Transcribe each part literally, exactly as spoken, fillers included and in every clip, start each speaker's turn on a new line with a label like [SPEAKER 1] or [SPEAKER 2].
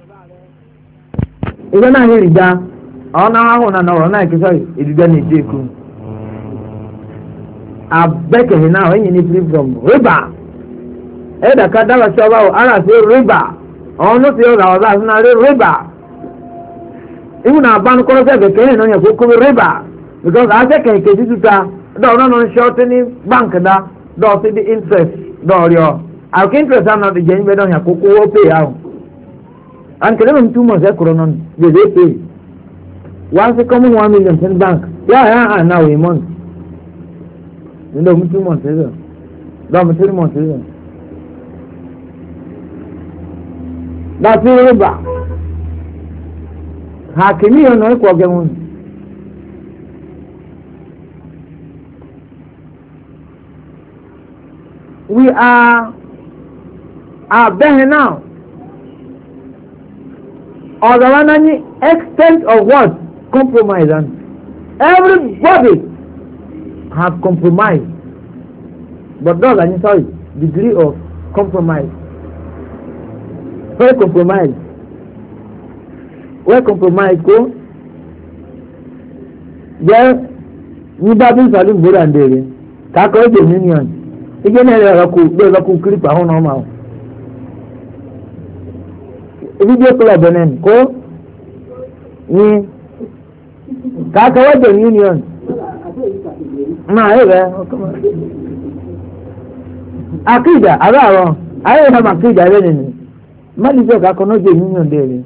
[SPEAKER 1] Even I hear it. On our own and our night, sorry, it is done in Jacob. I beg you now, when you need free from river. Eda Kadava Shava, I say river. Oh, not the other, that's not a river. Even a bank calls the cane on your book river. Because I think I can do that. Don't run short any bank that, don't see the interest, don't you? Our interest are not the game, but on your cocoa pay out. And can even two months, they pay. Once they come in one million ten bank, yeah, yeah, and now a month. You know, two months, is it? No, three months, is it? That's the river. How can you know what we are are there now? Or the one extent of what? Compromise, and everybody have compromised, but those are sorry degree of compromise. Where compromise? Where compromise go? There, you don't salim good and daily. Kako is the union. Again, there are cool. There are cool clip. I don't know. Video club and go. Ni. Kako is the union. Ma, eh, come on. Akida, ara I have akida really. Mali jo kako no the union daily.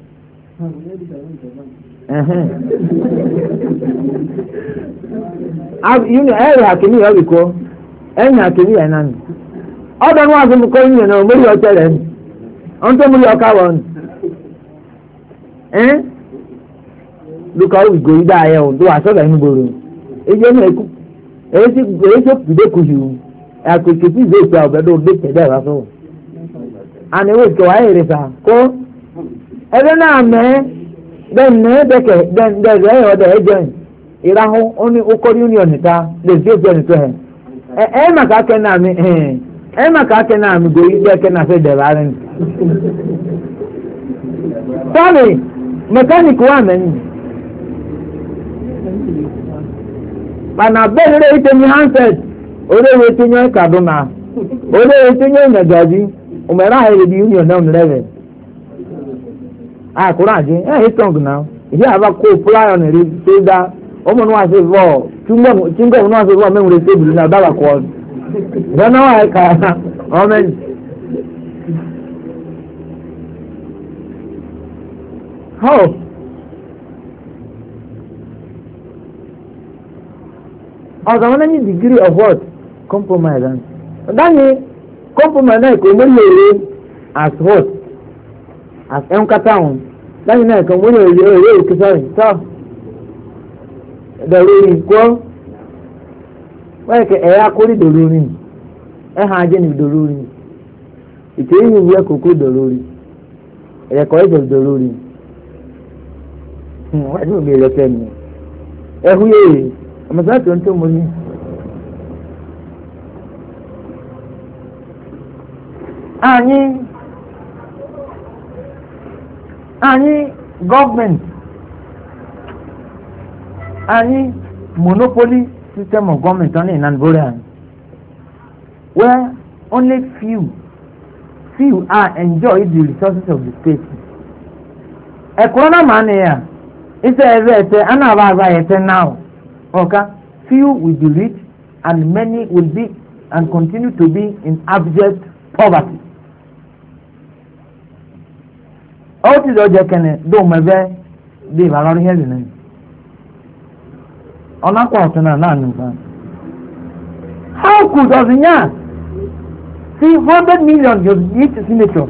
[SPEAKER 1] Uh-huh. You know, every hakimi you go, any hakimi and none. Other ones who call you know, maybe you'll tell them. Until we are covered. Eh? Look how we go, die, do I saw the anybody. If you make it, it's up to the I could keep it this job, but don't get there at all. And it was go ahead, go. Every now and then. Then deke then the the the agent iraho oni oko union ta the state join to him e e maka ke na mi eh e maka ke na mi go ide ke na se de barin sorry mechanic wa men bana bere ite mi handset ore we tinyo kaduna ore we tinyo nagaji umera he the union down level. Ah, courage, eh, he's strong now. If you have a cool fly on it, say that, woman was a war, two more, Chingo was a woman with a table in a dollar quad. Then now I can, amen. How? Oh, the one degree of what? Compromise. And then, compromise, I could as what? As Enka town, then you know, come when you're really sorry, so the ruling go. Why can I call it the ruling? A hygiene of the ruling. It's even work who could the ruling. A correct of the ruling. Why don't be the same? Eh, who is? I'm not going to money. Annie. Any government, any monopoly system of government only in Angola, where only few, few are enjoy the resources of the state. A corona man here, it's a another now. Okay, few will be rich, and many will be and continue to be in abject poverty. How to do that? Do my best. Be valid here, then. On a quarter, no, no. How could Ozinya see hundred million you each signature?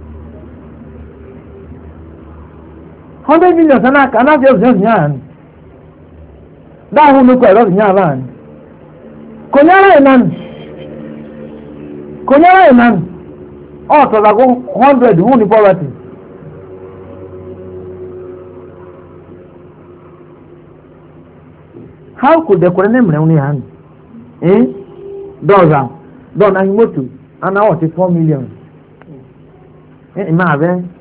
[SPEAKER 1] Hundred million, and I cannot just Ozinya. That who look at Ozinya van. Konyara man. Konyara man. Oh, so I go hundred who in poverty. How could the Korean money hand? Eh? Doza. Don Animotu. And now it is four million. Eh, Marvin.